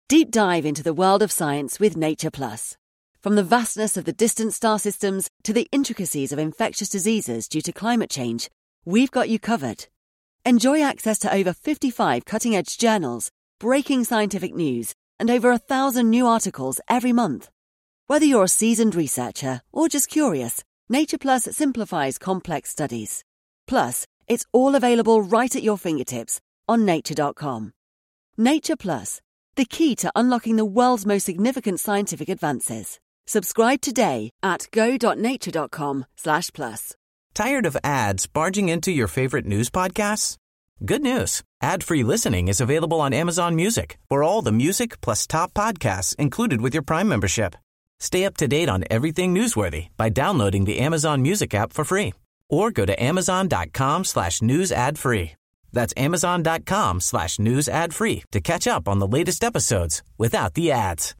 Deep dive into the world of science with Nature Plus. From the vastness of the distant star systems to the intricacies of infectious diseases due to climate change, we've got you covered. Enjoy access to over 55 cutting-edge journals, breaking scientific news, and over 1,000 new articles every month. Whether you're a seasoned researcher or just curious, Nature Plus simplifies complex studies. Plus, it's all available right at your fingertips on nature.com. Nature Plus, the key to unlocking the world's most significant scientific advances. Subscribe today at go.nature.com/plus. Tired of ads barging into your favorite news podcasts? Good news. Ad-free listening is available on Amazon Music for all the music plus top podcasts included with your Prime membership. Stay up to date on everything newsworthy by downloading the Amazon Music app for free or go to amazon.com/news ad free. That's amazon.com/news ad free to catch up on the latest episodes without the ads.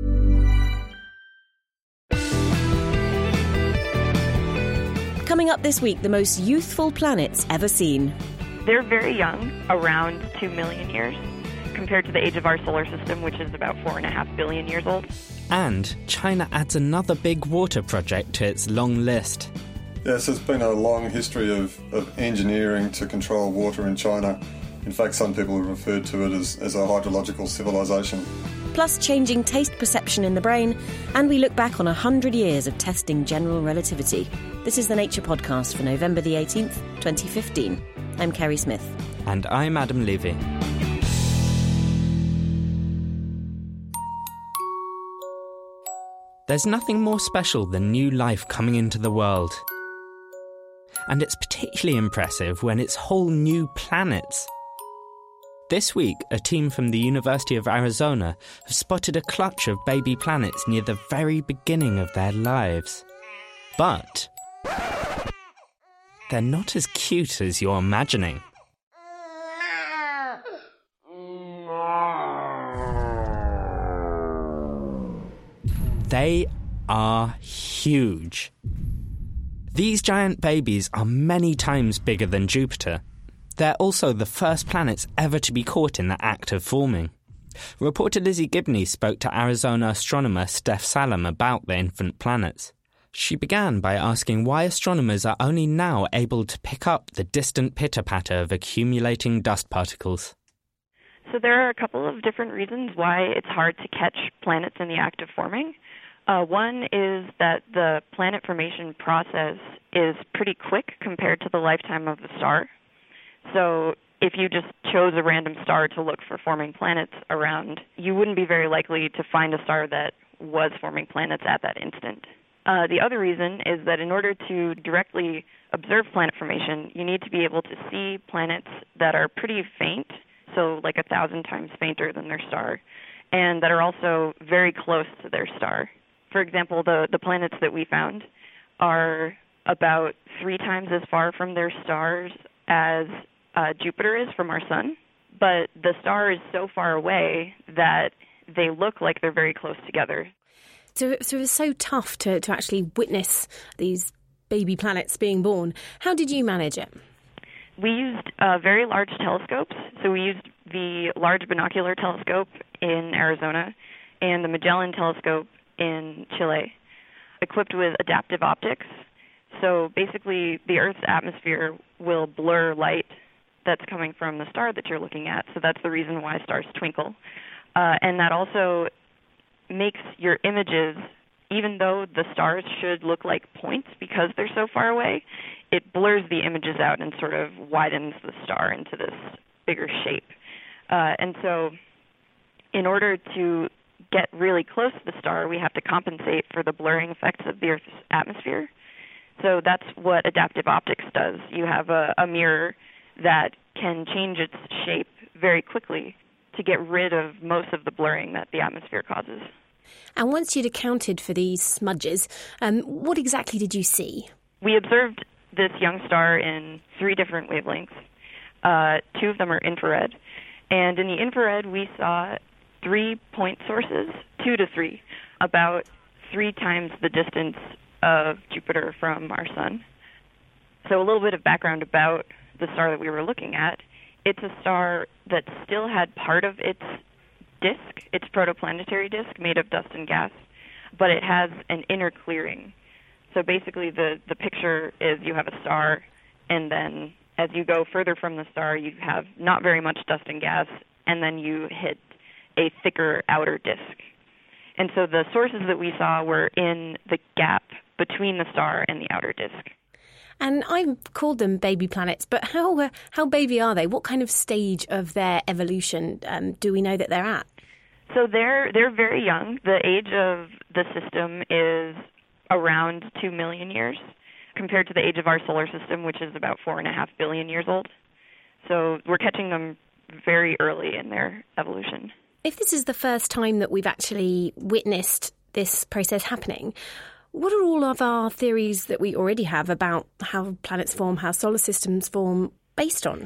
Coming up this week, the most youthful planets ever seen. They're very young, around 2 million years, compared to the age of our solar system, which is about 4.5 billion years old. And China adds another big water project to its long list. Yes, there's been a long history of engineering to control water in China. In fact, some people have referred to it as a hydrological civilization. Plus changing taste perception in the brain, and we look back on 100 years of testing general relativity. This is the Nature Podcast for November the 18th, 2015. I'm Kerry Smith. And I'm Adam Levy. There's nothing more special than new life coming into the world. And it's particularly impressive when it's whole new planets. This week, a team from the University of Arizona have spotted a clutch of baby planets near the very beginning of their lives. But they're not as cute as you're imagining. They are huge. These giant babies are many times bigger than Jupiter. They're also the first planets ever to be caught in the act of forming. Reporter Lizzie Gibney spoke to Arizona astronomer Steph Salem about the infant planets. She began by asking why astronomers are only now able to pick up the distant pitter-patter of accumulating dust particles. So there are a couple of different reasons why it's hard to catch planets in the act of forming. One is that the planet formation process is pretty quick compared to the lifetime of the star. So if you just chose a random star to look for forming planets around, you wouldn't be very likely to find a star that was forming planets at that instant. The other reason is that in order to directly observe planet formation, you need to be able to see planets that are pretty faint, so like 1,000 times fainter than their star, and that are also very close to their star. For example, the planets that we found are about 3 times as far from their stars as Jupiter is from our sun, but the star is so far away that they look like they're very close together. So it was so tough to actually witness these baby planets being born. How did you manage it? We used very large telescopes. So we used the Large Binocular Telescope in Arizona and the Magellan Telescope in Chile, equipped with adaptive optics. So basically, the Earth's atmosphere will blur light that's coming from the star that you're looking at. So that's the reason why stars twinkle. And that also makes your images, even though the stars should look like points because they're so far away, it blurs the images out and sort of widens the star into this bigger shape. And so in order to get really close to the star, we have to compensate for the blurring effects of the Earth's atmosphere. So that's what adaptive optics does. You have a mirror that can change its shape very quickly to get rid of most of the blurring that the atmosphere causes. And once you'd accounted for these smudges, what exactly did you see? We observed this young star in 3 different wavelengths. 2 of them are infrared. And in the infrared, we saw 3 point sources, 2 to 3, about 3 times the distance of Jupiter from our sun. So a little bit of background about the star that we were looking at. It's a star that still had part of its disk. It's protoplanetary disk made of dust and gas, but it has an inner clearing. So basically the picture is you have a star, and then as you go further from the star, you have not very much dust and gas, and then you hit a thicker outer disk. And so the sources that we saw were in the gap between the star and the outer disk. And I've called them baby planets, but how baby are they? What kind of stage of their evolution do we know that they're at? So they're very young. The age of the system is around 2 million years compared to the age of our solar system, which is about 4.5 billion years old. So we're catching them very early in their evolution. If this is the first time that we've actually witnessed this process happening, what are all of our theories that we already have about how planets form, how solar systems form, based on?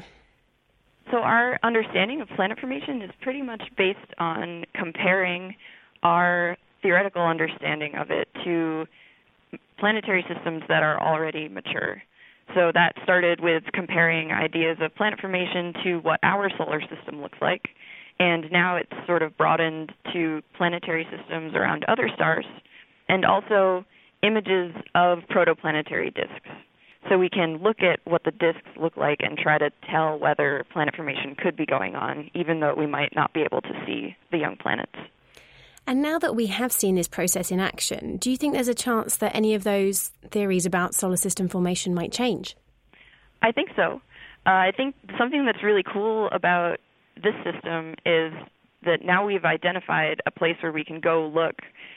So our understanding of planet formation is pretty much based on comparing our theoretical understanding of it to planetary systems that are already mature. So that started with comparing ideas of planet formation to what our solar system looks like, and now it's sort of broadened to planetary systems around other stars, and also images of protoplanetary disks. So we can look at what the disks look like and try to tell whether planet formation could be going on, even though we might not be able to see the young planets. And now that we have seen this process in action, do you think there's a chance that any of those theories about solar system formation might change? I think so. I think something that's really cool about this system is that now we've identified a place where we can go look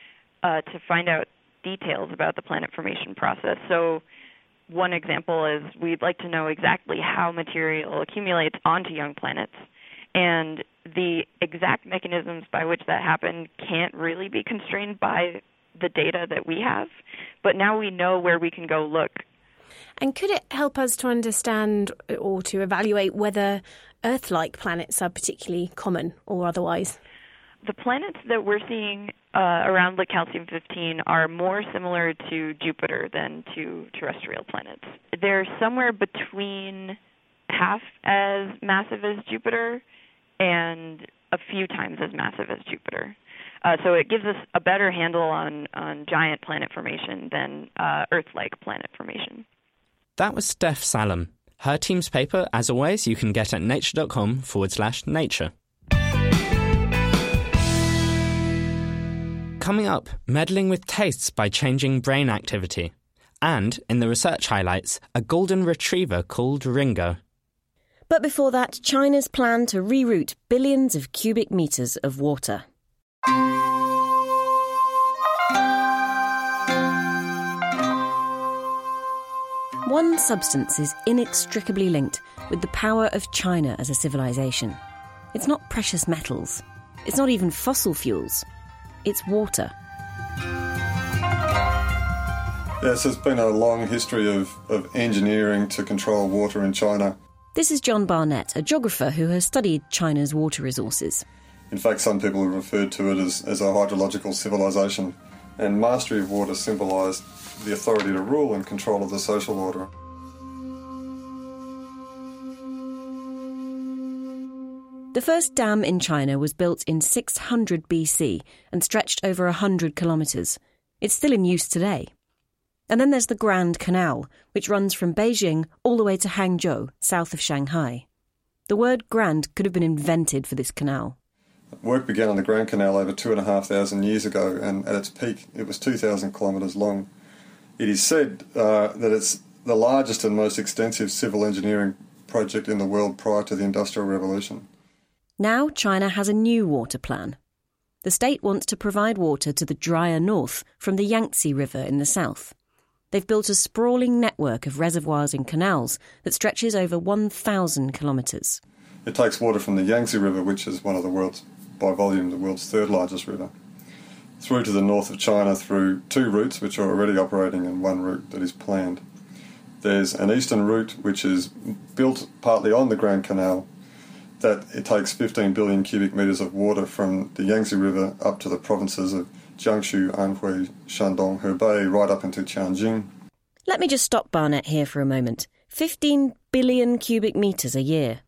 to find out details about the planet formation process. So one example is we'd like to know exactly how material accumulates onto young planets. And the exact mechanisms by which that happened can't really be constrained by the data that we have. But now we know where we can go look. And could it help us to understand or to evaluate whether Earth-like planets are particularly common or otherwise? The planets that we're seeing around the calcium-15 are more similar to Jupiter than to terrestrial planets. They're somewhere between half as massive as Jupiter and a few times as massive as Jupiter. So it gives us a better handle on giant planet formation than Earth-like planet formation. That was Steph Salem. Her team's paper, as always, you can get at nature.com/nature. Coming up, meddling with tastes by changing brain activity. And, in the research highlights, a golden retriever called Ringo. But before that, China's plan to reroute billions of cubic metres of water. One substance is inextricably linked with the power of China as a civilization. It's not precious metals. It's not even fossil fuels. It's water. Yes, there's been a long history of engineering to control water in China. This is John Barnett, a geographer who has studied China's water resources. In fact, some people have referred to it as a hydrological civilization, and mastery of water symbolised the authority to rule and control of the social order. The first dam in China was built in 600 BC and stretched over 100 kilometres. It's still in use today. And then there's the Grand Canal, which runs from Beijing all the way to Hangzhou, south of Shanghai. The word grand could have been invented for this canal. Work began on the Grand Canal over 2,500 years ago, and at its peak it was 2,000 kilometres long. It is said that it's the largest and most extensive civil engineering project in the world prior to the Industrial Revolution. Now China has a new water plan. The state wants to provide water to the drier north from the Yangtze River in the south. They've built a sprawling network of reservoirs and canals that stretches over 1,000 kilometres. It takes water from the Yangtze River, which is one of the world's, by volume, the world's third largest river, through to the north of China through two routes which are already operating and one route that is planned. There's an eastern route which is built partly on the Grand Canal, that it takes 15 billion cubic metres of water from the Yangtze River up to the provinces of Jiangsu, Anhui, Shandong, Hebei, right up into Tianjin. Let me just stop Barnett here for a moment. 15 billion cubic metres a year.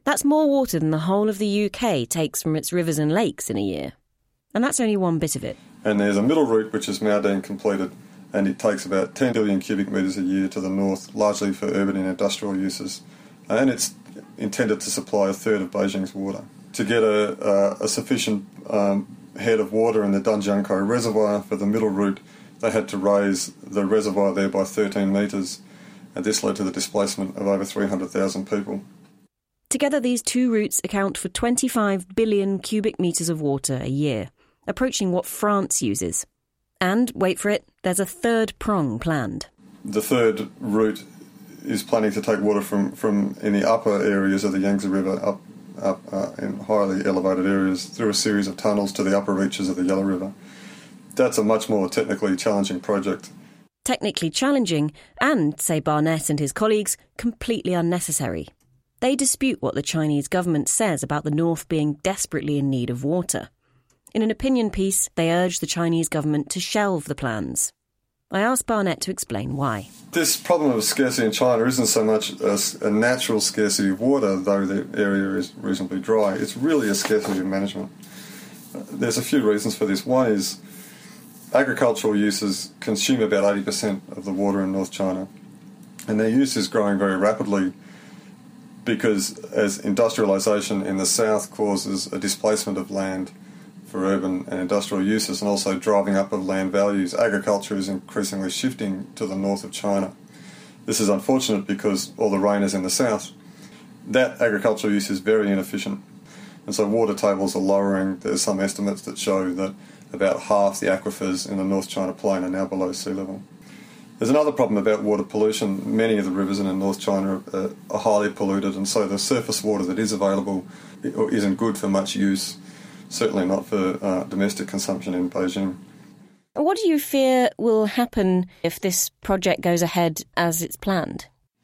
That's more water than the whole of the UK takes from its rivers and lakes in a year. And that's only one bit of it. And there's a middle route which is now being completed, and it takes about 10 billion cubic metres a year to the north, largely for urban and industrial uses. And it's intended to supply a third of Beijing's water. To get a sufficient head of water in the Danjiangkou reservoir for the middle route, they had to raise the reservoir there by 13 metres, and this led to the displacement of over 300,000 people. Together, these two routes account for 25 billion cubic metres of water a year, approaching what France uses. And, wait for it, there's a third prong planned. The third route is planning to take water from in the upper areas of the Yangtze River up in highly elevated areas through a series of tunnels to the upper reaches of the Yellow River. That's a much more technically challenging project. Technically challenging and, say Barnett and his colleagues, completely unnecessary. They dispute what the Chinese government says about the north being desperately in need of water. In an opinion piece, they urge the Chinese government to shelve the plans. I asked Barnett to explain why. This problem of scarcity in China isn't so much a natural scarcity of water, though the area is reasonably dry. It's really a scarcity of management. There's a few reasons for this. One is agricultural uses consume about 80% of the water in North China, and their use is growing very rapidly because as industrialisation in the south causes a displacement of land for urban and industrial uses and also driving up of land values, agriculture is increasingly shifting to the north of China. This is unfortunate because all the rain is in the south. That agricultural use is very inefficient, and so water tables are lowering. There's some estimates that show that about half the aquifers in the North China Plain are now below sea level. There's another problem about water pollution. Many of the rivers in North China are highly polluted, and so the surface water that is available isn't good for much use, certainly not for domestic consumption in Beijing. What do you fear will happen if this project goes ahead as it's planned?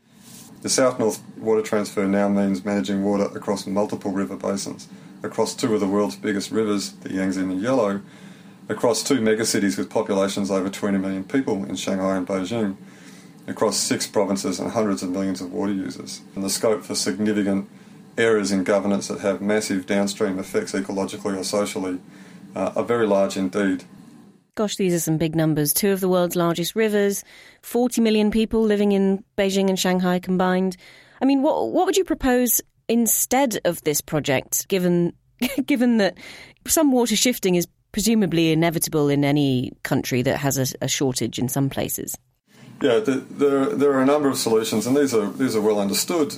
The south-north water transfer now means managing water across multiple river basins, across two of the world's biggest rivers, the Yangtze and the Yellow, across two megacities with populations over 20 million people in Shanghai and Beijing, across 6 provinces and hundreds of millions of water users. And the scope for significant errors in governance that have massive downstream effects ecologically or socially are very large indeed. Gosh, these are some big numbers. 2 of the world's largest rivers, 40 million people living in Beijing and Shanghai combined. I mean, what would you propose instead of this project, given that some water shifting is presumably inevitable in any country that has a shortage in some places? Yeah, there are a number of solutions, and these are well understood.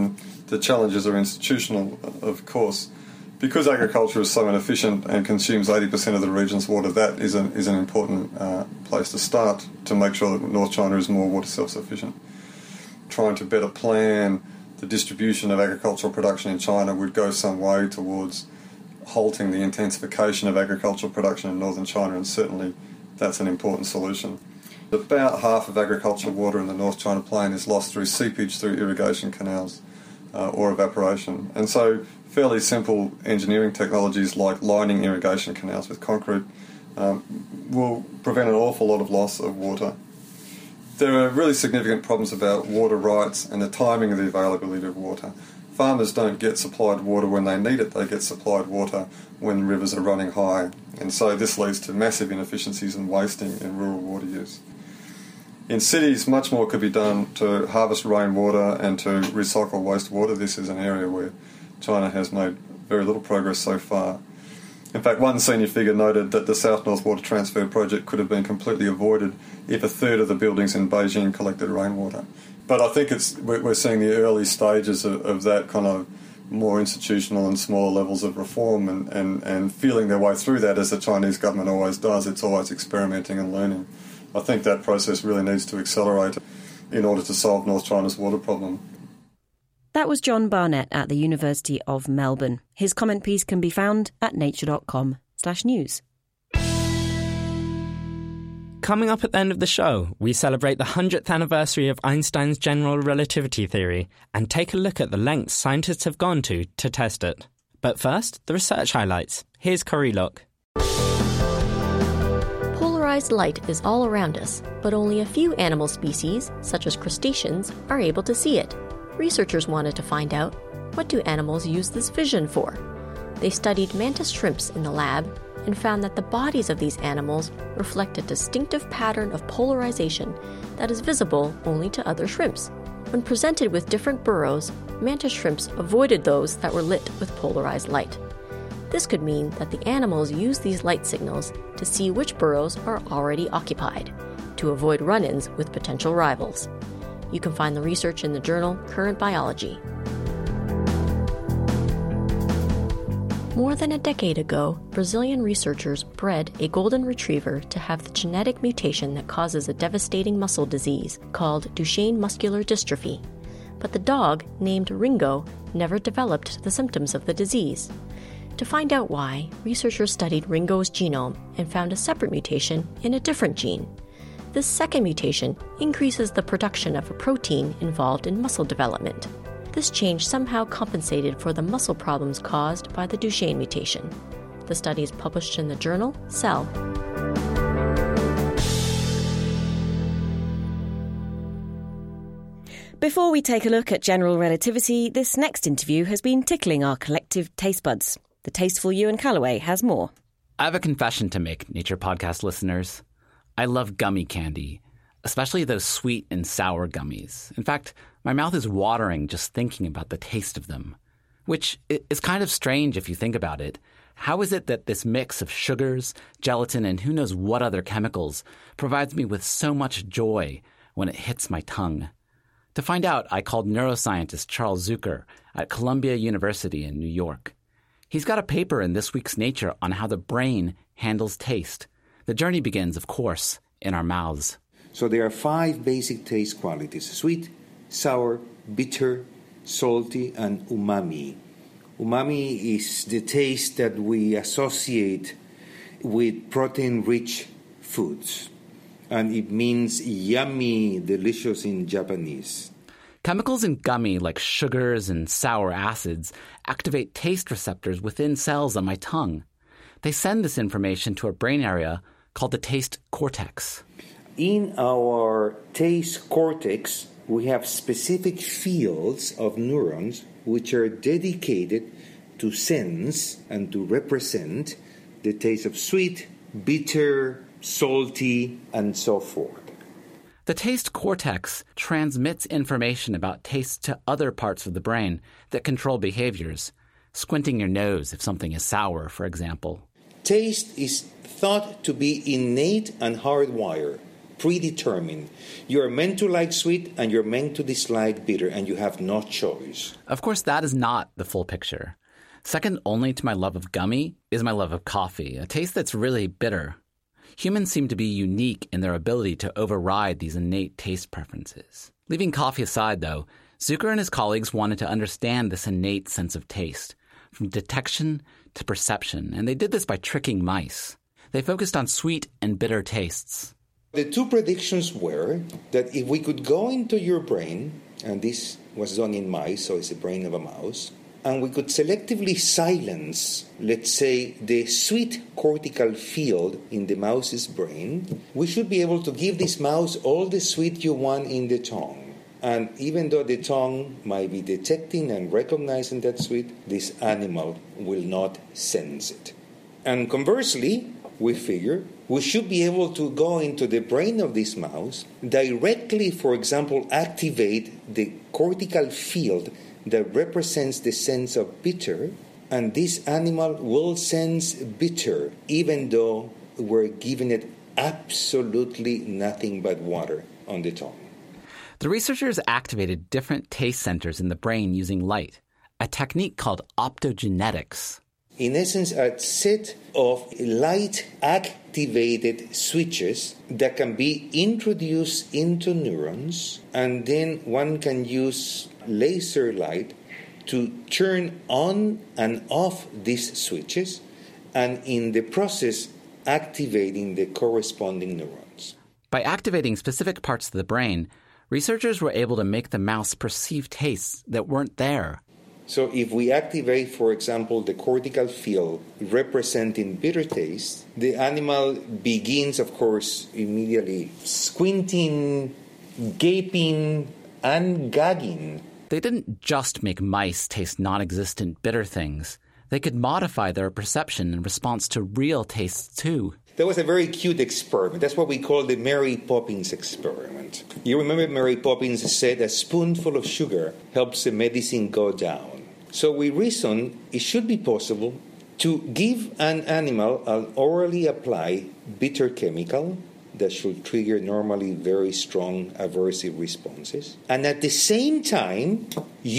The challenges are institutional, of course. Because agriculture is so inefficient and consumes 80% of the region's water, that is an important place to start to make sure that North China is more water self-sufficient. Trying to better plan the distribution of agricultural production in China would go some way towards halting the intensification of agricultural production in northern China, and certainly that's an important solution. About half of agricultural water in the North China Plain is lost through seepage through irrigation canals or evaporation. And so fairly simple engineering technologies like lining irrigation canals with concrete will prevent an awful lot of loss of water. There are really significant problems about water rights and the timing of the availability of water. Farmers don't get supplied water when they need it, they get supplied water when rivers are running high. And so this leads to massive inefficiencies and wasting in rural water use. In cities, much more could be done to harvest rainwater and to recycle wastewater. This is an area where China has made very little progress so far. In fact, one senior figure noted that the South-North Water Transfer project could have been completely avoided if a third of the buildings in Beijing collected rainwater. But I think we're seeing the early stages of that kind of more institutional and smaller levels of reform and feeling their way through that, as the Chinese government always does. It's always experimenting and learning. I think that process really needs to accelerate in order to solve North China's water problem. That was John Barnett at the University of Melbourne. His comment piece can be found at nature.com/news. Coming up at the end of the show, we celebrate the 100th anniversary of Einstein's general relativity theory and take a look at the lengths scientists have gone to test it. But first, the research highlights. Here's Corey Look. Polarized light is all around us, but only a few animal species, such as crustaceans, are able to see it. Researchers wanted to find out, What do animals use this vision for? They studied mantis shrimps in the lab and found that the bodies of these animals reflect a distinctive pattern of polarization that is visible only to other shrimps. When presented with different burrows, mantis shrimps avoided those that were lit with polarized light. This could mean that the animals use these light signals to see which burrows are already occupied, to avoid run-ins with potential rivals. You can find the research in the journal Current Biology. More than a decade ago, Brazilian researchers bred a golden retriever to have the genetic mutation that causes a devastating muscle disease called Duchenne muscular dystrophy. But the dog, named Ringo, never developed the symptoms of the disease. To find out why, researchers studied Ringo's genome and found a separate mutation in a different gene. This second mutation increases the production of a protein involved in muscle development. This change somehow compensated for the muscle problems caused by the Duchenne mutation. The study is published in the journal Cell. Before we take a look at general relativity, this next interview has been tickling our collective taste buds. The tasteful Ewan Callaway has more. I have a confession to make, Nature Podcast listeners. I love gummy candy, especially those sweet and sour gummies. In fact, my mouth is watering just thinking about the taste of them, which is kind of strange if you think about it. How is it that this mix of sugars, gelatin, and who knows what other chemicals provides me with so much joy when it hits my tongue? To find out, I called neuroscientist Charles Zucker at Columbia University in New York. He's got a paper in this week's Nature on how the brain handles taste. The journey begins, of course, in our mouths. So there are 5 basic taste qualities: sweet, sour, bitter, salty, and umami. Umami is the taste that we associate with protein-rich foods, and it means yummy, delicious in Japanese. Chemicals in gummy, like sugars and sour acids, activate taste receptors within cells on my tongue. They send this information to a brain area called the taste cortex. In our taste cortex, we have specific fields of neurons which are dedicated to sense and to represent the taste of sweet, bitter, salty, and so forth. The taste cortex transmits information about taste to other parts of the brain that control behaviors. Squinting your nose if something is sour, for example. Taste is thought to be innate and hardwired, predetermined. You are meant to like sweet and you're meant to dislike bitter, and you have no choice. Of course, that is not the full picture. Second only to my love of gummy is my love of coffee, a taste that's really bitter. Humans seem to be unique in their ability to override these innate taste preferences. Leaving coffee aside, though, Zucker and his colleagues wanted to understand this innate sense of taste, from detection to perception, and they did this by tricking mice. They focused on sweet and bitter tastes. The 2 predictions were that if we could go into your brain, and this was done in mice, so it's the brain of a mouse, and we could selectively silence, let's say, the sweet cortical field in the mouse's brain, we should be able to give this mouse all the sweet you want in the tongue. And even though the tongue might be detecting and recognizing that sweet, this animal will not sense it. And conversely, we figure we should be able to go into the brain of this mouse, directly, for example, activate the cortical field that represents the sense of bitter, and this animal will sense bitter, even though we're giving it absolutely nothing but water on the tongue. The researchers activated different taste centers in the brain using light, a technique called optogenetics. In essence, a set of light-activated switches that can be introduced into neurons, and then one can use laser light to turn on and off these switches, and in the process, activating the corresponding neurons. By activating specific parts of the brain, researchers were able to make the mouse perceive tastes that weren't there. So if we activate, for example, the cortical field representing bitter taste, the animal begins, of course, immediately squinting, gaping, and gagging They didn't just make mice taste non-existent bitter things. They could modify their perception in response to real tastes too. There was a very cute experiment. That's what we call the Mary Poppins experiment. You remember Mary Poppins said a spoonful of sugar helps the medicine go down. So we reasoned it should be possible to give an animal an orally applied bitter chemical that should trigger normally very strong aversive responses, and at the same time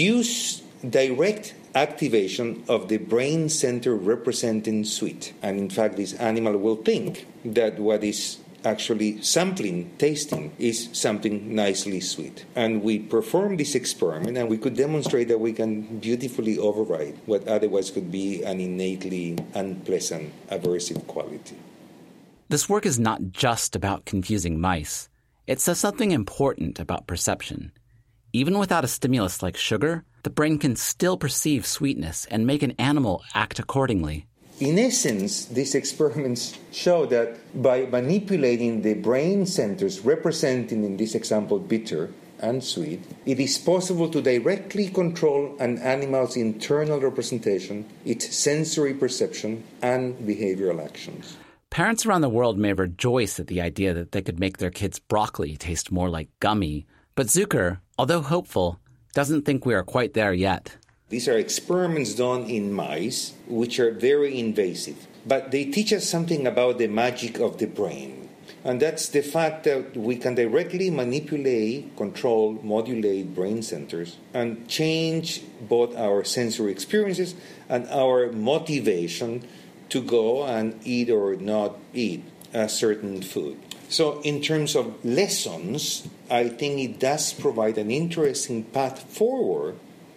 use direct activation of the brain center representing sweet. And in fact, this animal will think that what is actually sampling, tasting, is something nicely sweet. And we performed this experiment, and we could demonstrate that we can beautifully override what otherwise could be an innately unpleasant, aversive quality. This work is not just about confusing mice. It says something important about perception. Even without a stimulus like sugar, the brain can still perceive sweetness and make an animal act accordingly. In essence, these experiments show that by manipulating the brain centers representing, in this example, bitter and sweet, it is possible to directly control an animal's internal representation, its sensory perception, and behavioral actions. Parents around the world may rejoice at the idea that they could make their kids' broccoli taste more like gummy, but Zucker, although hopeful, doesn't think we are quite there yet. These are experiments done in mice, which are very invasive. But they teach us something about the magic of the brain. And that's the fact that we can directly manipulate, control, modulate brain centers and change both our sensory experiences and our motivation to go and eat or not eat a certain food. So in terms of lessons, I think it does provide an interesting path forward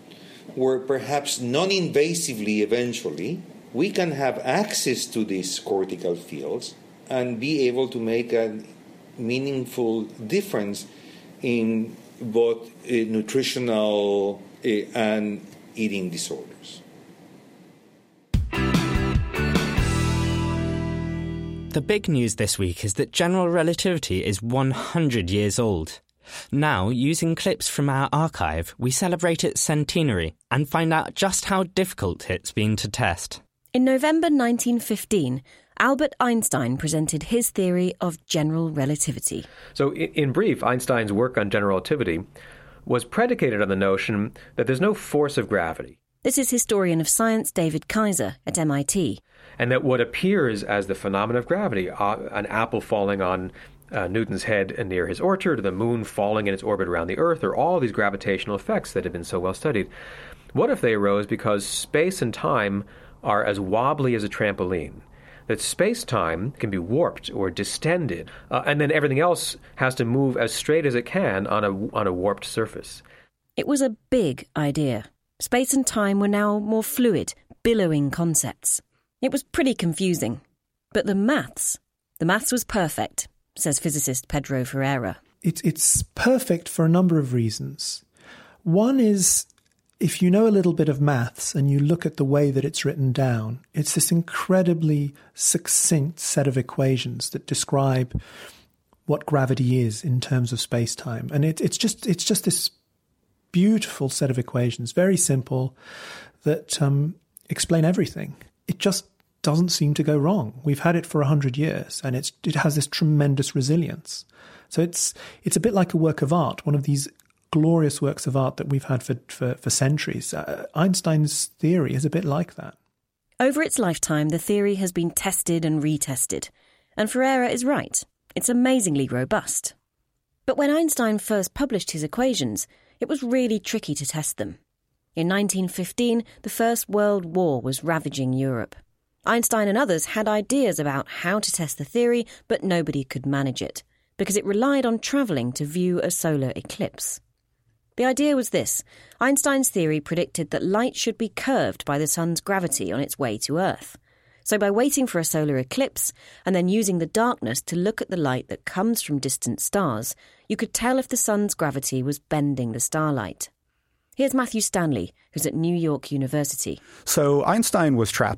where perhaps non-invasively eventually we can have access to these cortical fields and be able to make a meaningful difference in both nutritional and eating disorders. The big news this week is that general relativity is 100 years old. Now, using clips from our archive, we celebrate its centenary and find out just how difficult it's been to test. In November 1915, Albert Einstein presented his theory of general relativity. So, in brief, Einstein's work on general relativity was predicated on the notion that there's no force of gravity. This is historian of science David Kaiser at MIT. And that what appears as the phenomenon of gravity, an apple falling on Newton's head near his orchard, or the moon falling in its orbit around the Earth, or all these gravitational effects that have been so well studied, what if they arose because space and time are as wobbly as a trampoline? That space-time can be warped or distended, and then everything else has to move as straight as it can on a warped surface. It was a big idea. Space and time were now more fluid, billowing concepts. It was pretty confusing. But the maths was perfect, says physicist Pedro Ferreira. It's perfect for a number of reasons. One is, if you know a little bit of maths and you look at the way that it's written down, it's this incredibly succinct set of equations that describe what gravity is in terms of space-time. And it's just this beautiful set of equations, very simple, that explain everything. It just doesn't seem to go wrong. We've had it for 100 years, and it has this tremendous resilience. So it's a bit like a work of art, one of these glorious works of art that we've had for centuries. Einstein's theory is a bit like that. Over its lifetime, the theory has been tested and retested. And Ferreira is right. It's amazingly robust. But when Einstein first published his equations, it was really tricky to test them. In 1915, the First World War was ravaging Europe. Einstein and others had ideas about how to test the theory, but nobody could manage it, because it relied on travelling to view a solar eclipse. The idea was this. Einstein's theory predicted that light should be curved by the sun's gravity on its way to Earth. So by waiting for a solar eclipse and then using the darkness to look at the light that comes from distant stars, you could tell if the sun's gravity was bending the starlight. Here's Matthew Stanley, who's at New York University. So Einstein was trapped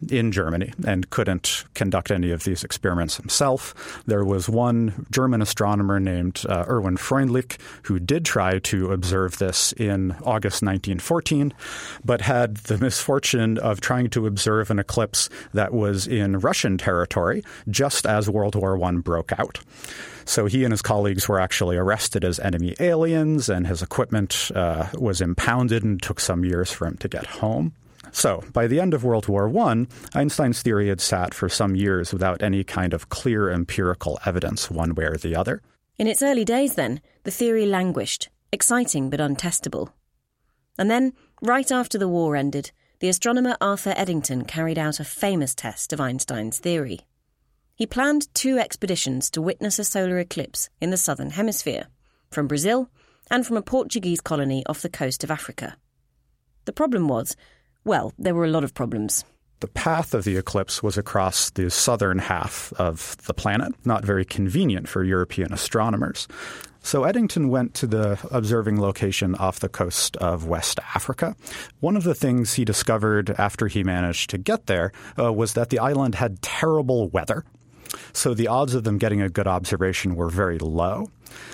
in Germany and couldn't conduct any of these experiments himself. There was one German astronomer named Erwin Freundlich who did try to observe this in August 1914, but had the misfortune of trying to observe an eclipse that was in Russian territory just as World War I broke out. So he and his colleagues were actually arrested as enemy aliens, and his equipment was impounded and took some years for him to get home. So by the end of World War I, Einstein's theory had sat for some years without any kind of clear empirical evidence one way or the other. In its early days, then, the theory languished, exciting but untestable. And then, right after the war ended, the astronomer Arthur Eddington carried out a famous test of Einstein's theory. He planned 2 expeditions to witness a solar eclipse in the southern hemisphere, from Brazil and from a Portuguese colony off the coast of Africa. The problem was, well, there were a lot of problems. The path of the eclipse was across the southern half of the planet, not very convenient for European astronomers. So Eddington went to the observing location off the coast of West Africa. One of the things he discovered after he managed to get there was that the island had terrible weather. So the odds of them getting a good observation were very low.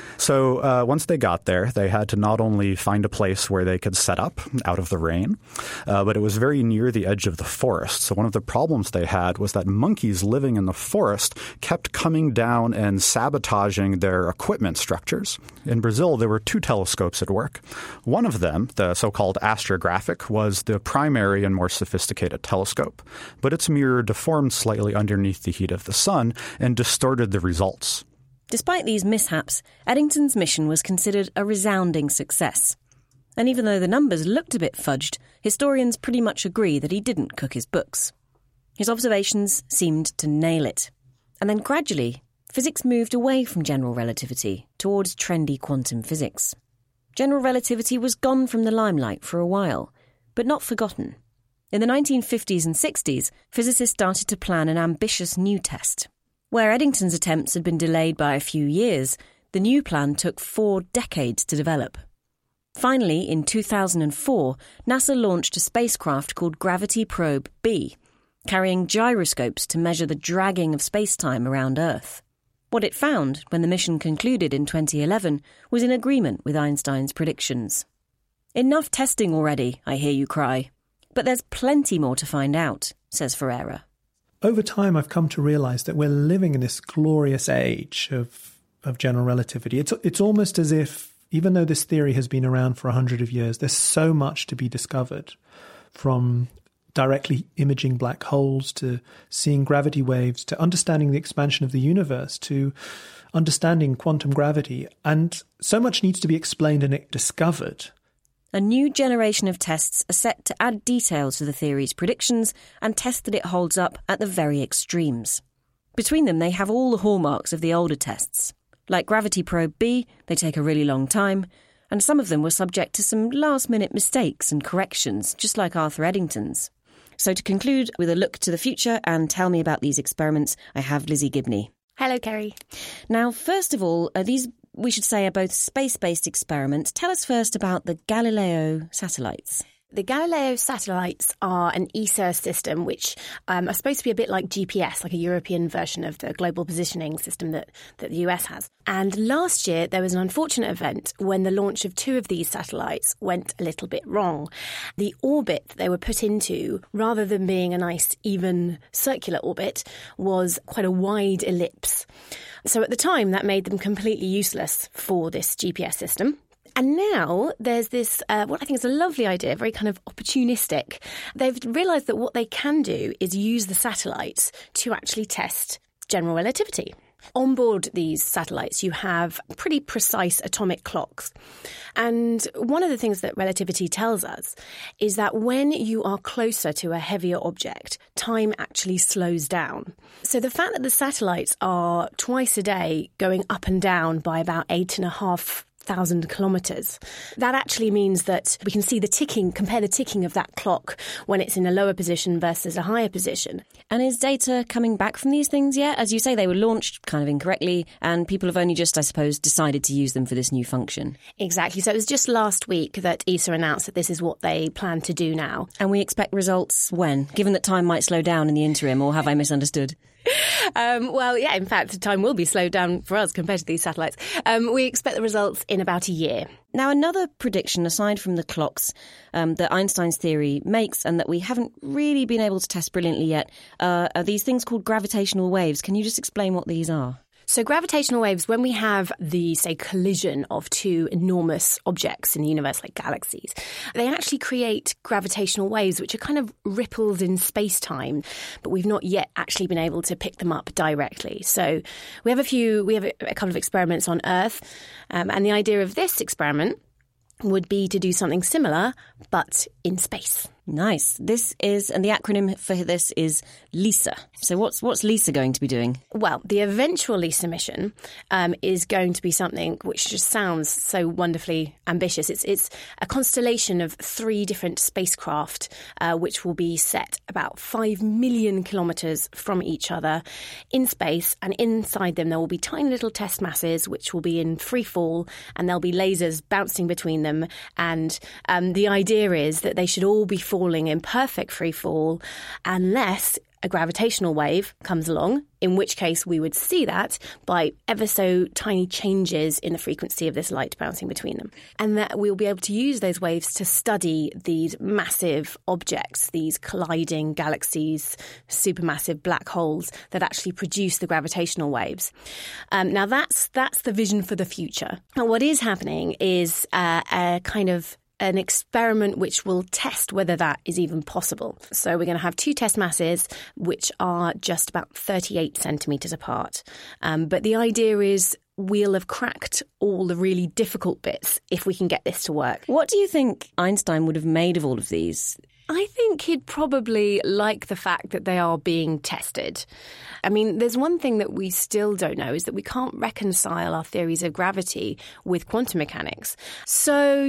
So once they got there, they had to not only find a place where they could set up out of the rain, but it was very near the edge of the forest. So one of the problems they had was that monkeys living in the forest kept coming down and sabotaging their equipment structures. In Brazil, there were 2 telescopes at work. One of them, the so-called astrographic, was the primary and more sophisticated telescope, but its mirror deformed slightly underneath the heat of the sun and distorted the results. Despite these mishaps, Eddington's mission was considered a resounding success. And even though the numbers looked a bit fudged, historians pretty much agree that he didn't cook his books. His observations seemed to nail it. And then gradually, physics moved away from general relativity towards trendy quantum physics. General relativity was gone from the limelight for a while, but not forgotten. In the 1950s and 60s, physicists started to plan an ambitious new test. Where Eddington's attempts had been delayed by a few years, the new plan took 4 decades to develop. Finally, in 2004, NASA launched a spacecraft called Gravity Probe B, carrying gyroscopes to measure the dragging of space-time around Earth. What it found, when the mission concluded in 2011, was in agreement with Einstein's predictions. Enough testing already, I hear you cry. But there's plenty more to find out, says Ferreira. Over time, I've come to realize that we're living in this glorious age of general relativity. It's almost as if, even though this theory has been around for 100 years, there's so much to be discovered, from directly imaging black holes to seeing gravity waves to understanding the expansion of the universe to understanding quantum gravity. And so much needs to be explained and discovered. A new generation of tests are set to add details to the theory's predictions and test that it holds up at the very extremes. Between them, they have all the hallmarks of the older tests. Like Gravity Probe B, they take a really long time, and some of them were subject to some last-minute mistakes and corrections, just like Arthur Eddington's. So to conclude with a look to the future and tell me about these experiments, I have Lizzie Gibney. Hello, Kerry. Now, first of all, these, we should say, are both space-based experiments. Tell us first about the Galileo satellites. The Galileo satellites are an ESA system which are supposed to be a bit like GPS, like a European version of the global positioning system that the US has. And last year, there was an unfortunate event when the launch of 2 of these satellites went a little bit wrong. The orbit that they were put into, rather than being a nice, even circular orbit, was quite a wide ellipse. So at the time, that made them completely useless for this GPS system. And now there's this, what I think is a lovely idea, very kind of opportunistic. They've realised that what they can do is use the satellites to actually test general relativity. On board these satellites, you have pretty precise atomic clocks. And one of the things that relativity tells us is that when you are closer to a heavier object, time actually slows down. So the fact that the satellites are twice a day going up and down by about 8.5 1,000 kilometres. That actually means that we can see compare the ticking of that clock when it's in a lower position versus a higher position. And is data coming back from these things yet? As you say, they were launched kind of incorrectly, and people have only just, I suppose, decided to use them for this new function. Exactly. So it was just last week that ESA announced that this is what they plan to do now. And we expect results when? Given that time might slow down in the interim, or have I misunderstood? Well, yeah, in fact, time will be slowed down for us compared to these satellites. We expect the results in about a year. Now, another prediction, aside from the clocks, that Einstein's theory makes and that we haven't really been able to test brilliantly yet, are these things called gravitational waves. Can you just explain what these are? So gravitational waves, when we have the, say, collision of two enormous objects in the universe, like galaxies, they actually create gravitational waves, which are kind of ripples in space-time, but we've not yet actually been able to pick them up directly. So we have a couple of experiments on Earth, and the idea of this experiment would be to do something similar, but in space. Nice. This is, and the acronym for this is LISA. So what's LISA going to be doing? Well, the eventual LISA mission is going to be something which just sounds so wonderfully ambitious. It's a constellation of 3 different spacecraft, which will be set about 5 million kilometres from each other in space. And inside them, there will be tiny little test masses, which will be in free fall, and there'll be lasers bouncing between them. And the idea is that they should all be falling in perfect free fall unless a gravitational wave comes along, in which case we would see that by ever so tiny changes in the frequency of this light bouncing between them. And that we'll be able to use those waves to study these massive objects, these colliding galaxies, supermassive black holes that actually produce the gravitational waves. Now that's the vision for the future. And what is happening is a kind of an experiment which will test whether that is even possible. So we're going to have 2 test masses which are just about 38 centimetres apart. But the idea is we'll have cracked all the really difficult bits if we can get this to work. What do you think Einstein would have made of all of these? I think he'd probably like the fact that they are being tested. I mean, there's one thing that we still don't know is that we can't reconcile our theories of gravity with quantum mechanics. So,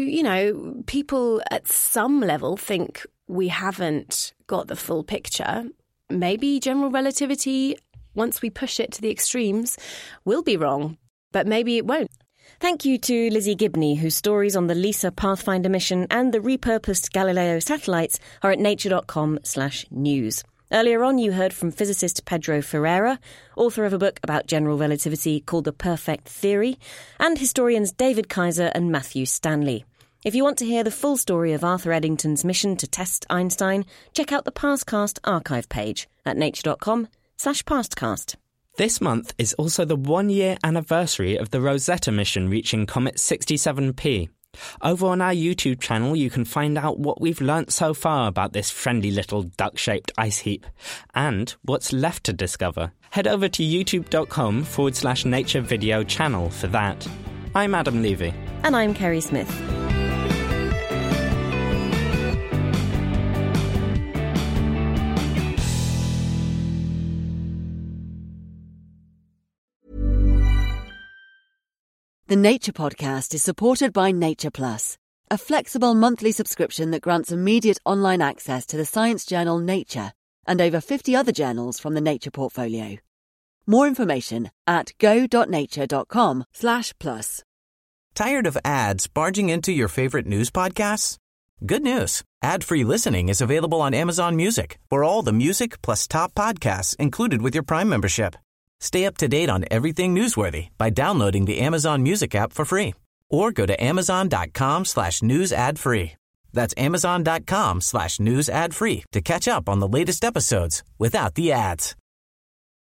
people at some level think we haven't got the full picture. Maybe general relativity, once we push it to the extremes, will be wrong, but maybe it won't. Thank you to Lizzie Gibney, whose stories on the LISA Pathfinder mission and the repurposed Galileo satellites are at nature.com/news. Earlier on, you heard from physicist Pedro Ferreira, author of a book about general relativity called The Perfect Theory, and historians David Kaiser and Matthew Stanley. If you want to hear the full story of Arthur Eddington's mission to test Einstein, check out the Pastcast archive page at nature.com/pastcast. This month is also the 1-year anniversary of the Rosetta mission reaching Comet 67P. Over on our YouTube channel, you can find out what we've learnt so far about this friendly little duck-shaped ice heap and what's left to discover. Head over to youtube.com/nature video channel for that. I'm Adam Levy. And I'm Kerry Smith. The Nature Podcast is supported by Nature Plus, a flexible monthly subscription that grants immediate online access to the science journal Nature and over 50 other journals from the Nature portfolio. More information at go.nature.com/plus. Tired of ads barging into your favorite news podcasts? Good news. Ad-free listening is available on Amazon Music for all the music plus top podcasts included with your Prime membership. Stay up to date on everything newsworthy by downloading the Amazon Music app for free or go to amazon.com/news ad free. That's amazon.com/news ad free to catch up on the latest episodes without the ads.